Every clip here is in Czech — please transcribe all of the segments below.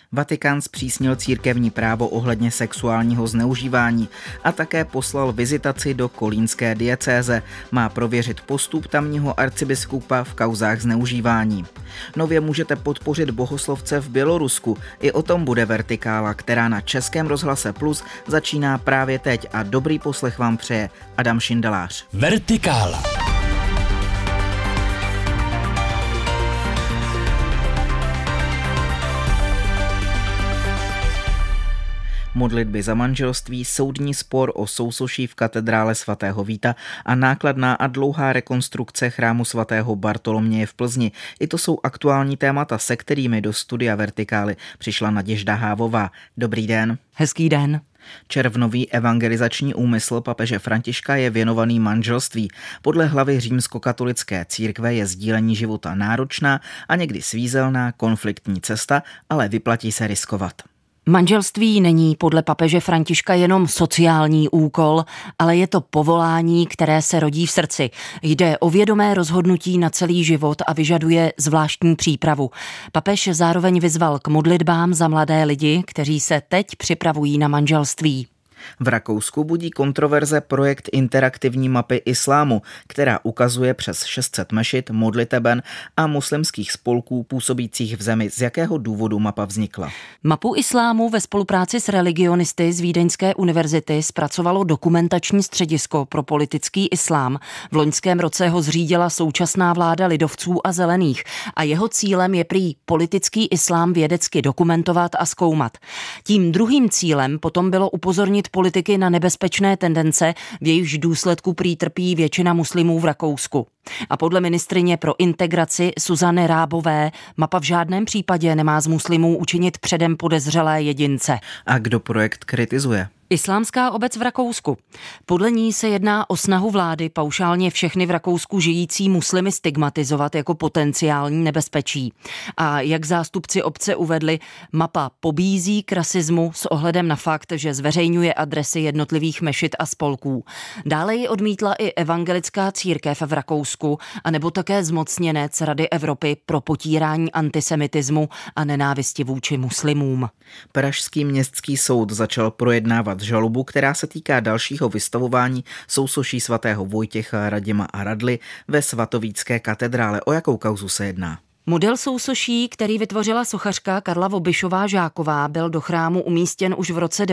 Vatikán zpřísnil církevní právo ohledně sexuálního zneužívání a také poslal vizitaci do kolínské diecéze. Má prověřit postup tamního arcibiskupa v kauzách zneužívání. Nově můžete podpořit bohoslovce v Bělorusku. I o tom bude Vertikála, která na Českém rozhlase Plus začíná právě teď a dobrý poslech vám přeje Adam Šindelář. Vertikála. Modlitby za manželství, soudní spor o sousoší v katedrále svatého Víta a nákladná a dlouhá rekonstrukce chrámu svatého Bartoloměje v Plzni. I to jsou aktuální témata, se kterými do studia Vertikály přišla Naděžda Hávová. Dobrý den. Hezký den. Červnový evangelizační úmysl papeže Františka je věnovaný manželství. Podle hlavy římskokatolické církve je sdílení života náročná a někdy svízelná konfliktní cesta, ale vyplatí se riskovat. Manželství není podle papeže Františka jenom sociální úkol, ale je to povolání, které se rodí v srdci. Jde o vědomé rozhodnutí na celý život a vyžaduje zvláštní přípravu. Papež zároveň vyzval k modlitbám za mladé lidi, kteří se teď připravují na manželství. V Rakousku budí kontroverze projekt interaktivní mapy islámu, která ukazuje přes 600 mešit, modliteben a muslimských spolků působících v zemi. Z jakého důvodu mapa vznikla? Mapu islámu ve spolupráci s religionisty z Vídeňské univerzity zpracovalo dokumentační středisko pro politický islám. V loňském roce ho zřídila současná vláda lidovců a zelených a jeho cílem je prý politický islám vědecky dokumentovat a zkoumat. Tím druhým cílem potom bylo upozornit politiky na nebezpečné tendence, v jejichž důsledku prý trpí většina muslimů v Rakousku. A podle ministryně pro integraci Zuzany Rábové mapa v žádném případě nemá z muslimů učinit předem podezřelé jedince. A kdo projekt kritizuje? Islámská obec v Rakousku. Podle ní se jedná o snahu vlády paušálně všechny v Rakousku žijící muslimy stigmatizovat jako potenciální nebezpečí. A jak zástupci obce uvedli, mapa pobízí k rasismu s ohledem na fakt, že zveřejňuje adresy jednotlivých mešit a spolků. Dále ji odmítla i evangelická církev v Rakousku, anebo také zmocněnec Rady Evropy pro potírání antisemitismu a nenávisti vůči muslimům. Pražský městský soud začal projednávat žalobu, která se týká dalšího vystavování sousoší svatého Vojtěcha, Radima a Radly ve svatovícké katedrále. O jakou kauzu se jedná? Model sousoší, který vytvořila sochařka Karla Vobišová-Žáková, byl do chrámu umístěn už v roce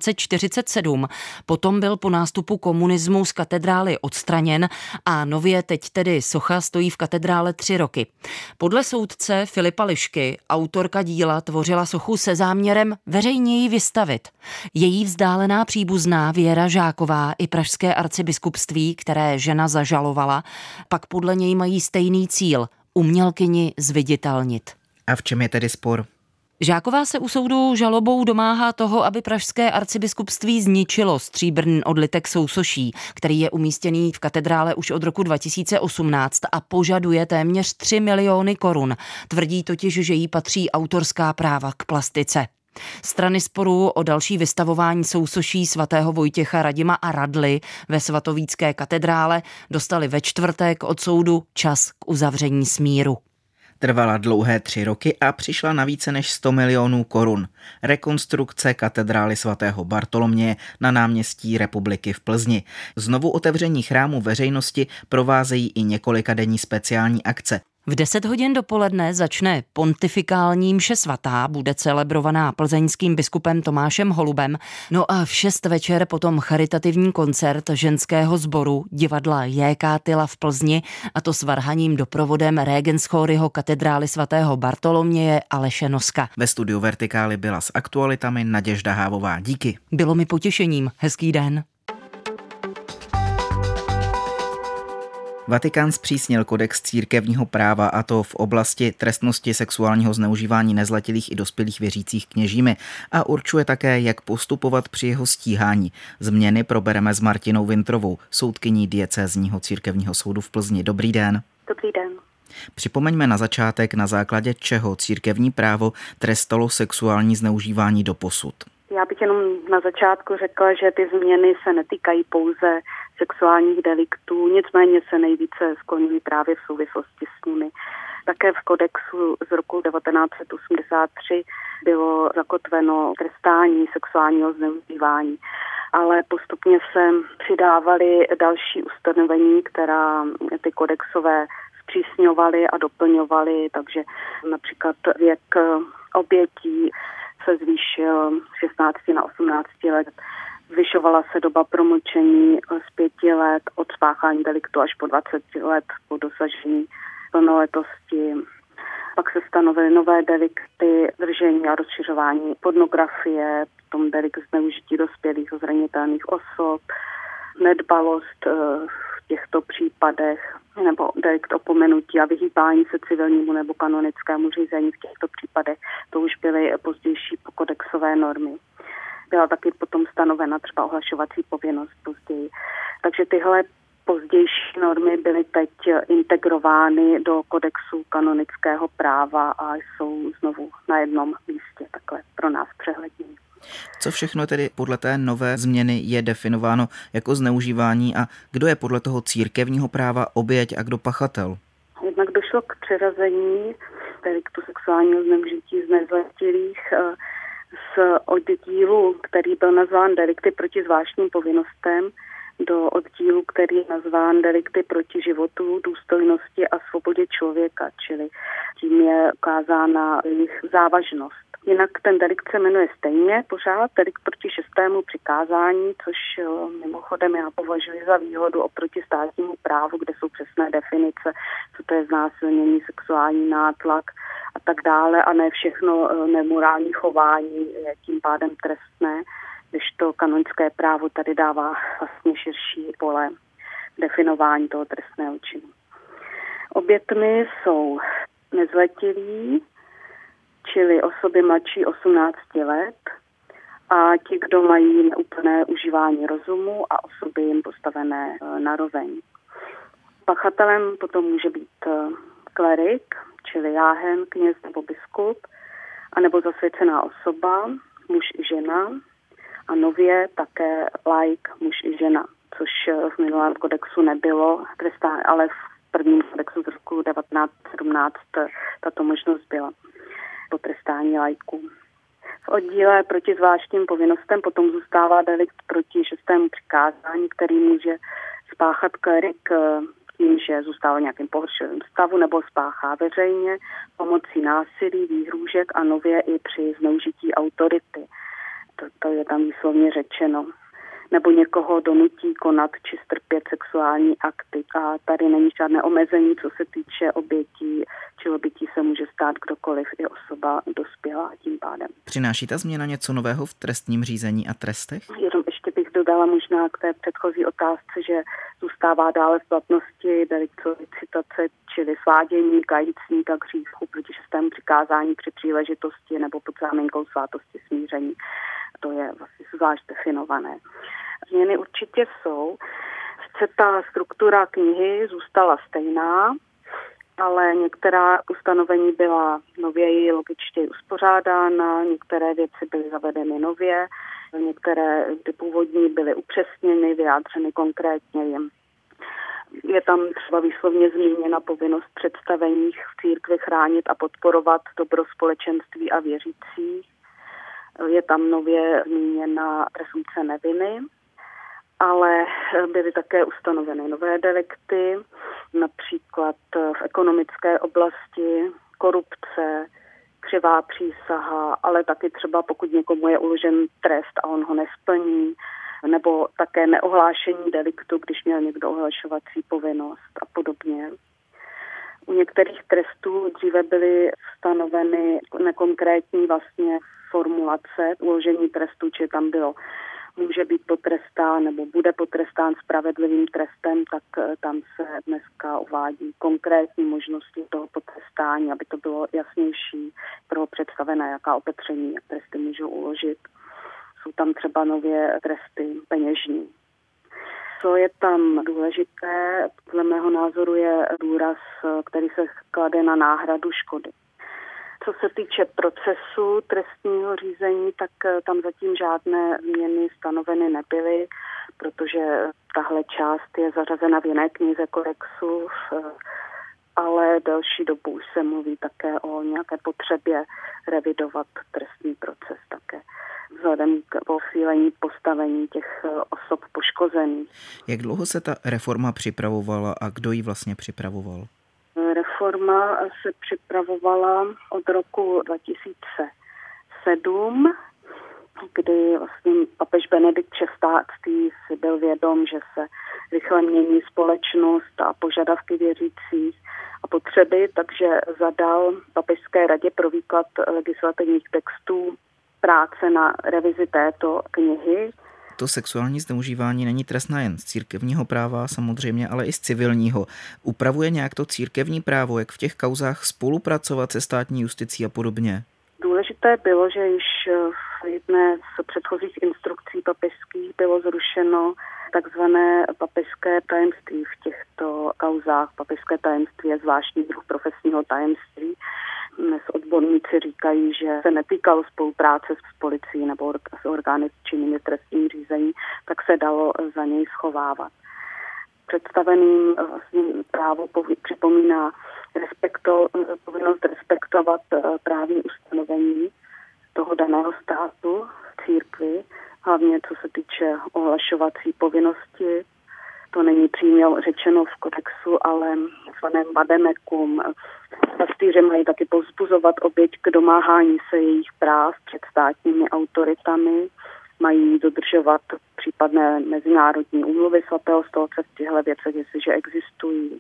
1947. Potom byl po nástupu komunismu z katedrály odstraněn a nově teď tedy socha stojí v katedrále 3 roky. Podle soudce Filipa Lišky autorka díla tvořila sochu se záměrem veřejněji vystavit. Její vzdálená příbuzná Věra Žáková i pražské arcibiskupství, které žena zažalovala, pak podle něj mají stejný cíl – umělkyni zviditelnit. A v čem je tedy spor? Žáková se u soudu žalobou domáhá toho, aby pražské arcibiskupství zničilo stříbrný odlitek sousoší, který je umístěný v katedrále už od roku 2018 a požaduje téměř 3 miliony korun. Tvrdí totiž, že jí patří autorská práva k plastice. Strany sporu o další vystavování sousoší svatého Vojtěcha, Radima a Radly ve svatovícké katedrále dostali ve čtvrtek od soudu čas k uzavření smíru. Trvala dlouhé 3 roky a přišla na více než 100 milionů korun. Rekonstrukce katedrály svatého Bartoloměje na náměstí Republiky v Plzni. Znovu otevření chrámu veřejnosti provázejí i několikadenní speciální akce. V 10 hodin dopoledne začne pontifikální mše svatá, bude celebrovaná plzeňským biskupem Tomášem Holubem, no a v 6 večer potom charitativní koncert ženského sboru divadla J.K. Tyla v Plzni, a to s varhaním doprovodem Regenschoryho katedrály svatého Bartoloměje Aleše Noska. Ve studiu Vertikály byla s aktualitami Naděžda Hávová. Díky. Bylo mi potěšením. Hezký den. Vatikán zpřísnil kodex církevního práva, a to v oblasti trestnosti sexuálního zneužívání nezletilých i dospělých věřících kněžími, a určuje také, jak postupovat při jeho stíhání. Změny probereme s Martinou Vintrovou, soudkyní diecézního církevního soudu v Plzni. Dobrý den. Dobrý den. Připomeňme na začátek, na základě čeho církevní právo trestalo sexuální zneužívání doposud. Já bych jenom na začátku řekla, že ty změny se netýkají pouze sexuálních deliktů, nicméně se nejvíce skloňují právě v souvislosti s nimi. Také v kodexu z roku 1983 bylo zakotveno trestání sexuálního zneužívání, ale postupně se přidávaly další ustanovení, která ty kodexové zpřísňovaly a doplňovaly, takže například věk obětí se zvýšil z 16 na 18 let. Zvyšovala se doba promlčení z 5 let od spáchání deliktu až po 20 let po dosažení plnoletosti. Pak se stanovily nové delikty držení a rozšiřování pornografie, potom delikt zneužití dospělých a zranitelných osob, nedbalost v těchto případech nebo delikt opomenutí a vyhýbání se civilnímu nebo kanonickému řízení v těchto případech. To už byly pozdější kodexové normy. Byla taky potom stanovena třeba ohlašovací povinnost později. Takže tyhle pozdější normy byly teď integrovány do kodexu kanonického práva a jsou znovu na jednom místě, takhle pro nás přehlední. Co všechno tedy podle té nové změny je definováno jako zneužívání a kdo je podle toho církevního práva oběť a kdo pachatel? Jednak došlo k přeřazení deliktu sexuálního zneužití z nezletilých z oddílu, který byl nazván delikty proti zvláštním povinnostem, do oddílu, který je nazván delikty proti životu, důstojnosti a svobodě člověka, čili tím je ukázána jejich závažnost. Jinak ten delikt se jmenuje stejně pořád delikt proti 6. přikázání, což mimochodem já považuji za výhodu oproti státnímu právu, kde jsou přesné definice, co to je znásilnění, sexuální nátlak a tak dále, a ne všechno nemorální chování je tím pádem trestné, když to kanonické právo tady dává vlastně širší pole definování toho trestného činu. Obětmi jsou nezletilí, čili osoby mladší 18 let a ti, kdo mají neúplné užívání rozumu a osoby jim postavené naroveň. Pachatelem potom může být klerik, čili jáhen, kněz nebo biskup, anebo zasvěcená osoba, muž i žena, a nově také laik, muž i žena, což v minulém kodexu nebylo trestáno, ale v prvním kodexu z roku 1917 tato možnost byla potrestání laiků. V oddíle proti zvláštním povinnostem potom zůstává delikt proti 6. přikázání, který může spáchat klerik tím, že zůstává v nějakém pohoršeném stavu nebo spáchá veřejně pomocí násilí, výhrůžek a nově i při zneužití autority. To je tam výslovně řečeno. Nebo někoho donutí konat či strpět sexuální akty. A tady není žádné omezení, co se týče obětí, či obětí se může stát kdokoliv, i osoba dospělá tím pádem. Přináší ta změna něco nového v trestním řízení a trestech? Jenom ještě bych dodala možná k té předchozí otázce, že zůstává dále v platnosti delikt solicitace, čili svádění kajícníka k hříchu proti 6. přikázání při příležitosti nebo pod záminkou svátosti smíření. To je vlastně zvlášť definované. Změny určitě jsou. Sice ta struktura knihy zůstala stejná, ale některá ustanovení byla nověji logičtěji uspořádána, některé věci byly zavedeny nově, některé ty původní byly upřesněny, vyjádřeny konkrétně. Je tam třeba výslovně zmíněna povinnost představených v církvi chránit a podporovat dobro společenství a věřících. Je tam nově zmíněna presumpce neviny, ale byly také ustanoveny nové delikty, například v ekonomické oblasti, korupce, křivá přísaha, ale taky třeba pokud někomu je uložen trest a on ho nesplní, nebo také neohlášení deliktu, když měl někdo ohlašovací povinnost a podobně. U některých trestů dříve byly stanoveny nekonkrétní vlastně formulace uložení trestu, či tam bylo může být potrestán nebo bude potrestán spravedlivým trestem, tak tam se dneska uvádí konkrétní možnosti toho potrestání, aby to bylo jasnější pro představené, jaká opatření a tresty můžou uložit. Jsou tam třeba nově tresty peněžní. Co je tam důležité, podle mého názoru je důraz, který se klade na náhradu škody. Co se týče procesu trestního řízení, tak tam zatím žádné změny stanoveny nebyly, protože tahle část je zařazena v jiné knize kodexu v ale delší dobu už se mluví také o nějaké potřebě revidovat trestní proces také vzhledem k posílení postavení těch osob poškozených. Jak dlouho se ta reforma připravovala a kdo ji vlastně připravoval? Reforma se připravovala od roku 2007, kdy vlastně papež Benedikt XVI. Si byl vědom, že se rychle mění společnost a požadavky věřících a potřeby, takže zadal Papežské radě pro výklad legislativních textů práce na revizi této knihy. To sexuální zneužívání není trestná jen z církevního práva samozřejmě, ale i z civilního. Upravuje nějak to církevní právo, jak v těch kauzách spolupracovat se státní justicí a podobně? Důležité bylo, že již v jedné z předchozích instrukcí papežských bylo zrušeno takzvané papežské tajemství v těchto kauzách. Papežské tajemství je zvláštní druh profesního tajemství. Dnes odborníci říkají, že se netýkalo spolupráce s policií nebo s orgány činnými trestním řízení, tak se dalo za něj schovávat. Představeným vlastně právo připomíná povinnost respektovat právní ustanovení toho daného státu, církvi, hlavně co se týče ohlašovací povinnosti. To není přímě řečeno v kodexu, ale zvaném vademekum. Pastýře mají taky povzbuzovat oběť k domáhání se jejich práv před státními autoritami, mají dodržovat případné mezinárodní úmluvy svatého stolce v těchto věcech, jestliže existují.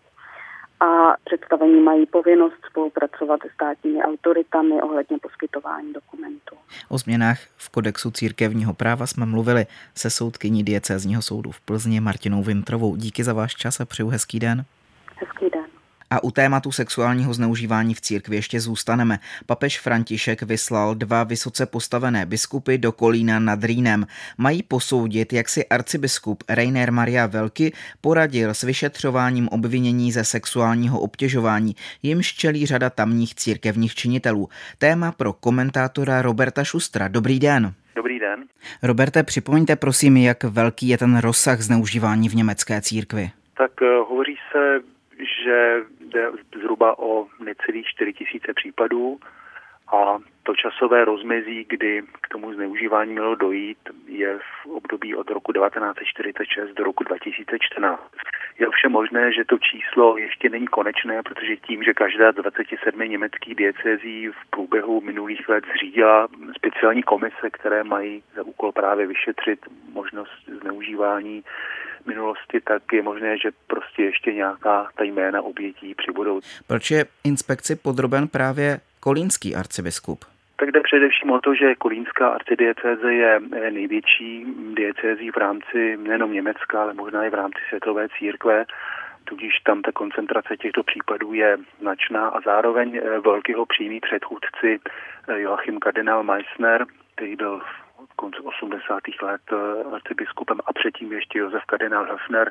A představení mají povinnost spolupracovat se státními autoritami ohledně poskytování dokumentů. O změnách v kodexu církevního práva jsme mluvili se soudkyní diecézního soudu v Plzni Martinou Vintrovou. Díky za váš čas a přeju hezký den. Hezký den. A u tématu sexuálního zneužívání v církvi ještě zůstaneme. Papež František vyslal 2 vysoce postavené biskupy do Kolína nad Rýnem. Mají posoudit, jak si arcibiskup Rainer Maria Velky poradil s vyšetřováním obvinění ze sexuálního obtěžování, jimž čelí řada tamních církevních činitelů. Téma pro komentátora Roberta Šustra. Dobrý den. Dobrý den. Roberte, připomeňte prosím, jak velký je ten rozsah zneužívání v německé církvi. Tak hovoří se, že jde zhruba o necelých 4 000 případů a to časové rozmezí, kdy k tomu zneužívání mělo dojít, je v období od roku 1946 do roku 2014. Je ovšem možné, že to číslo ještě není konečné, protože tím, že každá z 27 německých diecézí v průběhu minulých let zřídila speciální komise, které mají za úkol právě vyšetřit možnost zneužívání minulosti, tak je možné, že prostě ještě nějaká ta jména obětí přibudou. Proč je inspekci podroben právě kolínský arcibiskup? Tak jde především o to, že kolínská arcidiecéze je největší diecézí v rámci nejenom Německa, ale možná i v rámci světové církve, tudíž tam ta koncentrace těchto případů je značná a zároveň Velkého přímí předchůdci Joachim kardinál Meissner, který byl v konci 80. let arcibiskupem a předtím ještě Josef kardinál Höfner,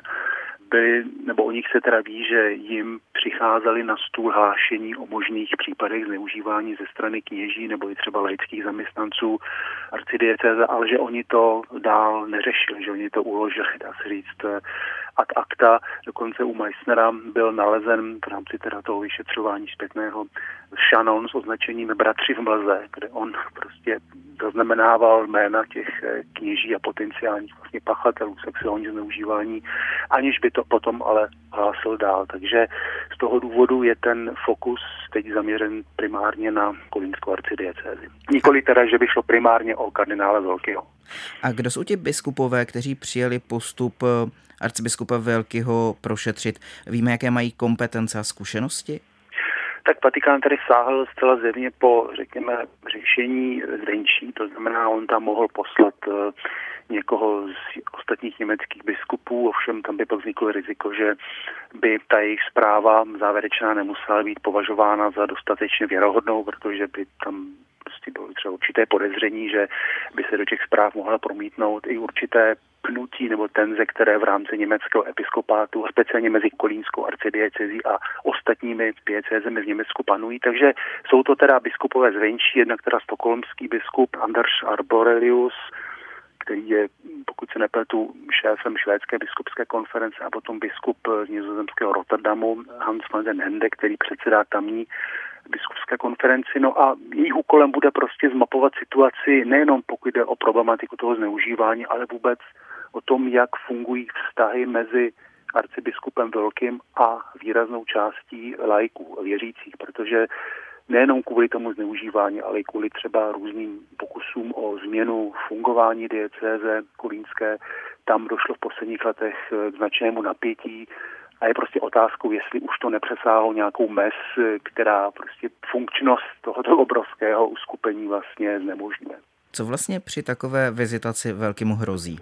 o nich se teda ví, že jim přicházeli na stůl hlášení o možných případech zneužívání ze strany kněží nebo i třeba laických zaměstnanců arcidiecéze, ale že oni to dál neřešili, že oni to uložili, dá se říct, ad acta. Dokonce u Meissnera byl nalezen v rámci teda toho vyšetřování zpětného šanon s označením Bratři v mlze, kde on prostě zaznamenával jména těch kněží a potenciálních vlastně pachatelů sexuálního zneužívání, aniž by to potom ale hlásil dál. Takže z toho důvodu je ten fokus teď zaměřen primárně na kolínskou arcidiecézi. Nikoli teda, že by šlo primárně o kardinála Velkého. A kdo jsou ti biskupové, kteří přijali postup arcibiskupa Velkého prošetřit? Víme, jaké mají kompetence a zkušenosti? Tak Vatikán tady sáhl zcela zjevně po, řekněme, řešení zvenčí, to znamená, on tam mohl poslat někoho z ostatních německých biskupů, ovšem tam by pak vzniklo riziko, že by ta jejich zpráva závěrečná nemusela být považována za dostatečně věrohodnou, protože by tam prostě bylo třeba určité podezření, že by se do těch zpráv mohla promítnout i určité pnutí nebo tenze, které v rámci německého episkopátu, speciálně mezi kolínskou arcidiecézí a ostatními diecézemi v Německu panují. Takže jsou to teda biskupové zvenčí, jednak teda stockholmský biskup Anders Arborelius, který je, pokud se nepletu, šéfem švédské biskupské konference a potom biskup z nizozemského Rotterdamu Hans van den Hende, který předsedá tamní biskupské konferenci. No a jejich úkolem bude prostě zmapovat situaci nejenom pokud jde o problematiku toho zneužívání, ale vůbec o tom, jak fungují vztahy mezi arcibiskupem Velkým a výraznou částí laiků, věřících, protože nejenom kvůli tomu zneužívání, ale i kvůli třeba různým pokusům o změnu fungování diecéze kolínské, tam došlo v posledních letech k značnému napětí a je prostě otázkou, jestli už to nepřesáhlo nějakou mez, která prostě funkčnost tohoto obrovského uskupení vlastně znemožňuje. Co vlastně při takové vizitaci Velkému hrozí?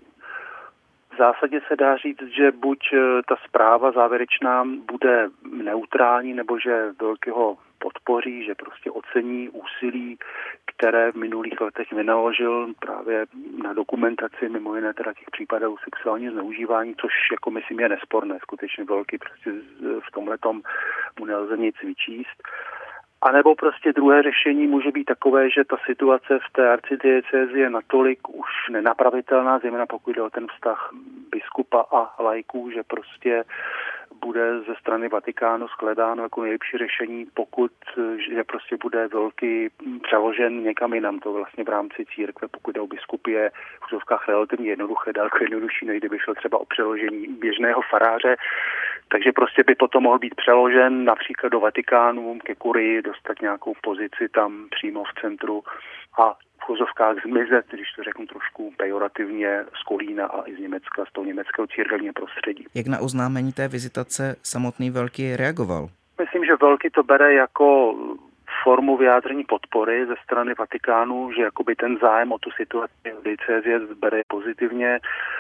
V zásadě se dá říct, že buď ta zpráva závěrečná bude neutrální, nebo že Velkého podpoří, že prostě ocení úsilí, které v minulých letech vynaložil právě na dokumentaci mimo jiné teda těch případů sexuálního zneužívání, což jako myslím je nesporné. Skutečně Velký prostě v tomhletom mu nelze nic vyčíst. A nebo prostě druhé řešení může být takové, že ta situace v té arcidiecézi je natolik už nenapravitelná, zejména pokud jde o ten vztah biskupa a laiků, že prostě bude ze strany Vatikánu shledáno jako nejlepší řešení, pokud že prostě bude Velký přeložen někam jinam. To vlastně v rámci církve, pokud jde o biskupy, je v úzovkách relativně jednoduché, daleko jednodušší, než kdyby šlo třeba o přeložení běžného faráře. Takže prostě by potom mohl být přeložen například do Vatikánu, ke kurii, dostat nějakou pozici tam přímo v centru a v úzovkách zmizet, když to řeknu trošku pejorativně, z Kolína a i z Německa, z toho německého církevního prostředí. Jak na oznámení té vizitace samotný Velký reagoval? Myslím, že Velký to bere jako formu vyjádření podpory ze strany Vatikánu, že jakoby ten zájem o tu situaci v diecézi bere pozitivně.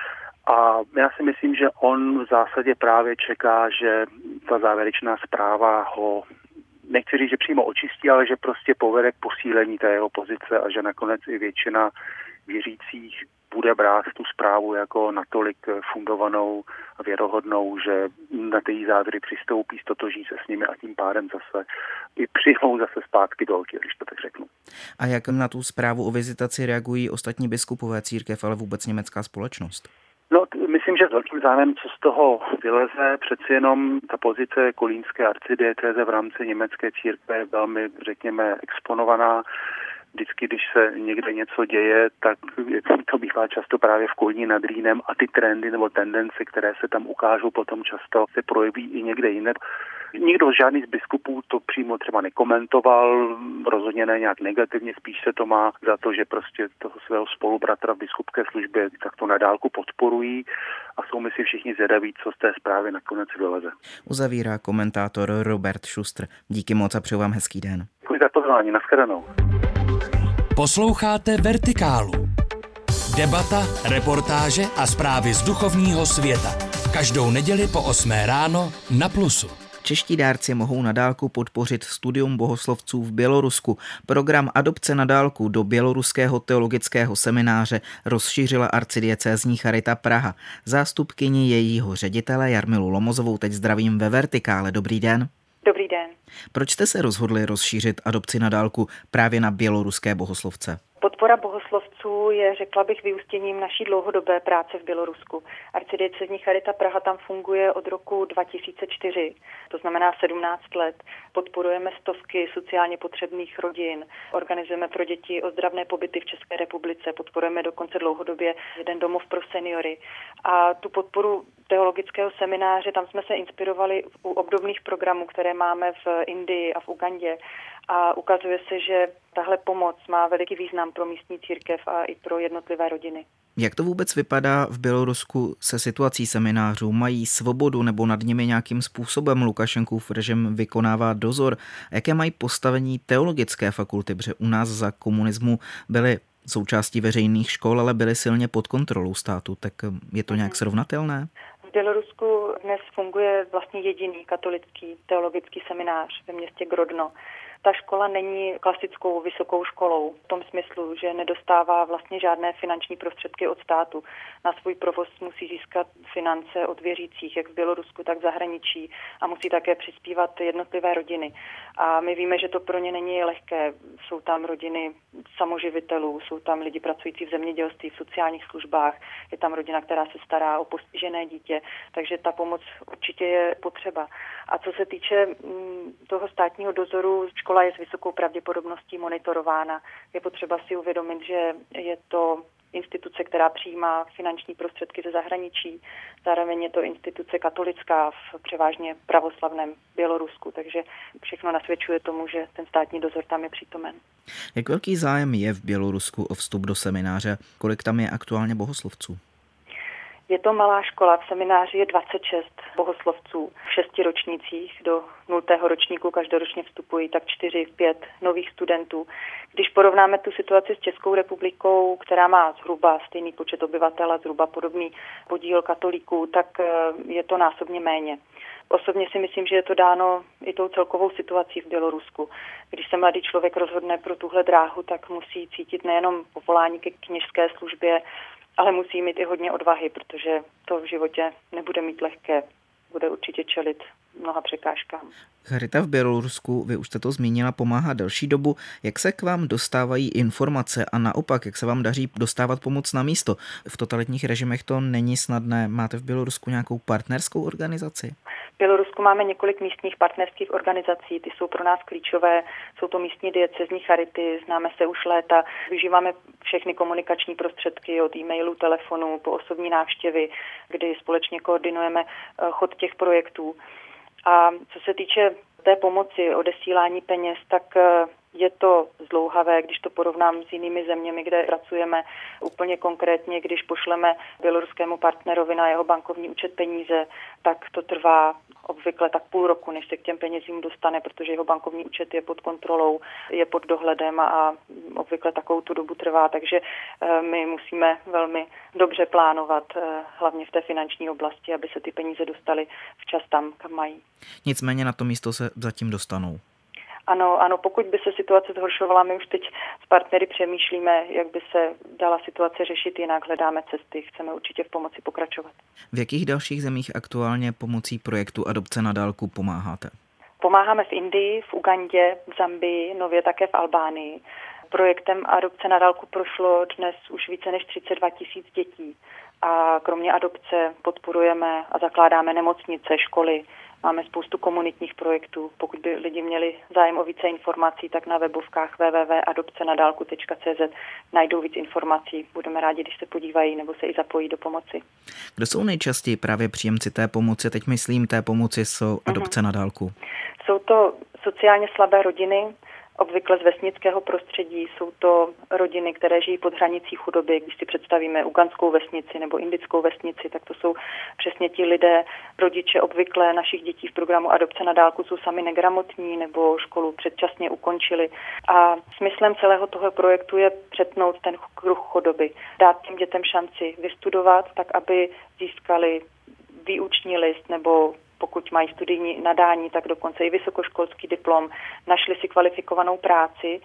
A já si myslím, že on v zásadě právě čeká, že ta závěrečná zpráva ho, nechci říct, že přímo očistí, ale že prostě povede k posílení té jeho pozice a že nakonec i většina věřících bude brát tu zprávu jako natolik fundovanou a věrohodnou, že na ty závěry přistoupí, stotoží se s nimi a tím pádem zase i přijmou zase zpátky Velký, když to tak řeknu. A jak na tu zprávu o vizitaci reagují ostatní biskupové církev, ale vůbec německá společnost? No, myslím, že velkým zájmem, co z toho vyleze, přeci jenom ta pozice kolínské arcidiecéze v rámci německé církve je velmi, řekněme, exponovaná. Vždycky, když se někde něco děje, tak to bývá často právě v Kolíně nad Rýnem a ty trendy nebo tendence, které se tam ukážou, potom často se projeví i někde jinde. Nikdo, žádný z biskupů to přímo třeba nekomentoval, rozhodně ne nějak negativně, spíš se to má za to, že prostě toho svého spolubratra v biskupské službě takto na dálku podporují a jsou my si všichni zvědaví, co z té zprávy nakonec vyleze. Uzavírá komentátor Robert Schuster. Díky moc a přeju vám hezký den. Děkuji za pozvání, nashledanou. Posloucháte Vertikálu. Debata, reportáže a zprávy z duchovního světa. Každou neděli po 8 ráno na Plusu. Čeští dárci mohou na dálku podpořit studium bohoslovců v Bělorusku. Program adopce na dálku do běloruského teologického semináře rozšířila arcidiecézní Charita Praha. Zástupkyni jejího ředitele Jarmilu Lomozovou teď zdravím ve Vertikále. Dobrý den. Dobrý den. Proč jste se rozhodli rozšířit adopci na dálku právě na běloruské bohoslovce? Podpora bohoslovců je, řekla bych, vyústěním naší dlouhodobé práce v Bělorusku. Arcidiecézní Charita Praha tam funguje od roku 2004, to znamená 17 let. Podporujeme stovky sociálně potřebných rodin, organizujeme pro děti ozdravné pobyty v České republice, podporujeme dokonce dlouhodobě jeden domov pro seniory. A tu podporu teologického semináře, tam jsme se inspirovali u obdobných programů, které máme v Indii a v Ugandě. A ukazuje se, že tahle pomoc má veliký význam pro místní církev a i pro jednotlivé rodiny. Jak to vůbec vypadá v Bělorusku se situací seminářů? Mají svobodu nebo nad nimi nějakým způsobem Lukašenkův režim vykonává dozor? Jaké mají postavení teologické fakulty? Protože u nás za komunismu byly součástí veřejných škol, ale byly silně pod kontrolou státu. Tak je to nějak srovnatelné? V Bělorusku dnes funguje vlastně jediný katolický teologický seminář ve městě Grodno. ta škola není klasickou vysokou školou v tom smyslu, že nedostává vlastně žádné finanční prostředky od státu. Na svůj provoz musí získat finance od věřících, jak v Bělorusku, tak v zahraničí a musí také přispívat jednotlivé rodiny. A my víme, že to pro ně není lehké. Jsou tam rodiny samoživitelů, jsou tam lidi pracující v zemědělství, v sociálních službách, je tam rodina, která se stará o postižené dítě, takže ta pomoc určitě je potřeba. A co se týče toho státního dozoru, škola je s vysokou pravděpodobností monitorována. Je potřeba si uvědomit, že je to instituce, která přijímá finanční prostředky ze zahraničí. Zároveň je to instituce katolická v převážně pravoslavném Bělorusku, takže všechno nasvědčuje tomu, že ten státní dozor tam je přítomen. Jak velký zájem je v Bělorusku o vstup do semináře? Kolik tam je aktuálně bohoslovců? Je to malá škola, v semináři je 26 bohoslovců. V 6 ročnících do 0. ročníku každoročně vstupují tak 4-5 nových studentů. Když porovnáme tu situaci s Českou republikou, která má zhruba stejný počet obyvatel a zhruba podobný podíl katolíků, tak je to násobně méně. Osobně si myslím, že je to dáno i tou celkovou situací v Bělorusku. Když se mladý člověk rozhodne pro tuhle dráhu, tak musí cítit nejenom povolání ke kněžské službě, ale musí mít i hodně odvahy, protože to v životě nebude mít lehké. Bude určitě čelit mnoha překážkám. Charita v Bělorusku, vy už jste to zmínila, pomáhá delší dobu. Jak se k vám dostávají informace a naopak, jak se vám daří dostávat pomoc na místo? V totalitních režimech to není snadné. Máte v Bělorusku nějakou partnerskou organizaci? V Bělorusku máme několik místních partnerských organizací, ty jsou pro nás klíčové, jsou to místní diecézní charity, známe se už léta, využíváme všechny komunikační prostředky od e-mailu, telefonu, po osobní návštěvy, kdy společně koordinujeme chod těch projektů. A co se týče té pomoci, odesílání peněz, tak je to zdlouhavé, když to porovnám s jinými zeměmi, kde pracujeme úplně konkrétně, když pošleme běloruskému partnerovi na jeho bankovní účet peníze, tak to trvá obvykle tak půl roku, než se k těm penězím dostane, protože jeho bankovní účet je pod kontrolou, je pod dohledem a obvykle takovou tu dobu trvá, takže my musíme velmi dobře plánovat, hlavně v té finanční oblasti, aby se ty peníze dostaly včas tam, kam mají. Nicméně na to místo se zatím dostanou. Ano, pokud by se situace zhoršovala, my už teď s partnery přemýšlíme, jak by se dala situace řešit jinak, hledáme cesty, chceme určitě v pomoci pokračovat. V jakých dalších zemích aktuálně pomocí projektu Adopce na dálku pomáháte? Pomáháme v Indii, v Ugandě, v Zambii, nově také v Albánii. Projektem Adopce na dálku prošlo dnes už více než 32 000 dětí a kromě adopce podporujeme a zakládáme nemocnice, školy. Máme spoustu komunitních projektů. Pokud by lidi měli zájem o více informací, tak na webovkách www.adopcenadalku.cz najdou víc informací. Budeme rádi, když se podívají nebo se i zapojí do pomoci. Kdo jsou nejčastěji právě příjemci té pomoci? Teď myslím, té pomoci jsou Adopce na dálku. Jsou to sociálně slabé rodiny, obvykle z vesnického prostředí, jsou to rodiny, které žijí pod hranicí chudoby. Když si představíme ugandskou vesnici nebo indickou vesnici, tak to jsou přesně ti lidé, rodiče obvykle našich dětí v programu Adopce na dálku jsou sami negramotní nebo školu předčasně ukončili. A smyslem celého toho projektu je přetnout ten kruh chudoby, dát těm dětem šanci vystudovat, tak aby získali výuční list nebo pokud mají studijní nadání, tak dokonce i vysokoškolský diplom, našli si kvalifikovanou práci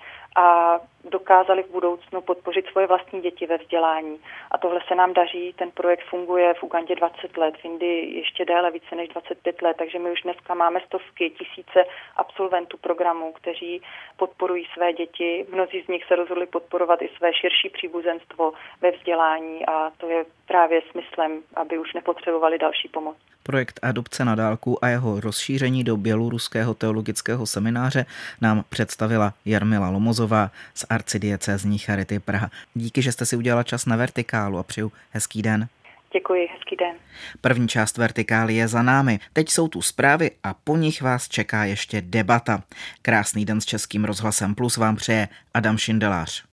a dokázali v budoucnu podpořit svoje vlastní děti ve vzdělání. A tohle se nám daří, ten projekt funguje v Ugandě 20 let, v Indii ještě déle, více než 25 let, takže my už dneska máme stovky, tisíce absolventů programu, kteří podporují své děti. Mnozí z nich se rozhodli podporovat i své širší příbuzenstvo ve vzdělání a to je právě smyslem, aby už nepotřebovali další pomoc. Projekt Adopce na dálku a jeho rozšíření do Běloruského teologického semináře nám představila Jarmila Lomozová z arcidiecézní Charity Praha. Díky, že jste si udělala čas na Vertikálu a přeju hezký den. Děkuji, hezký den. První část Vertikály je za námi. Teď jsou tu zprávy a po nich vás čeká ještě debata. Krásný den s Českým rozhlasem Plus vám přeje Adam Šindelář.